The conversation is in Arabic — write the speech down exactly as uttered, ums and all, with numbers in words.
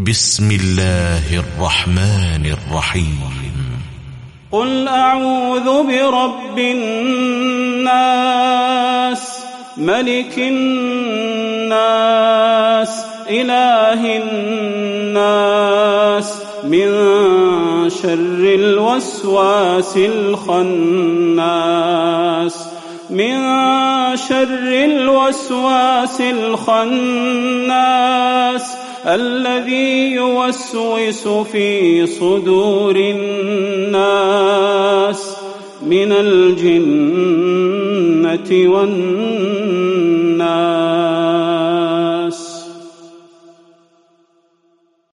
بسم الله الرحمن الرحيم. قل أعوذ برب الناس ملك الناس إله الناس من شر الوسواس الخناس من شر الوسواس الخناس الذي يوسوس في صدور الناس من الجنة والناس.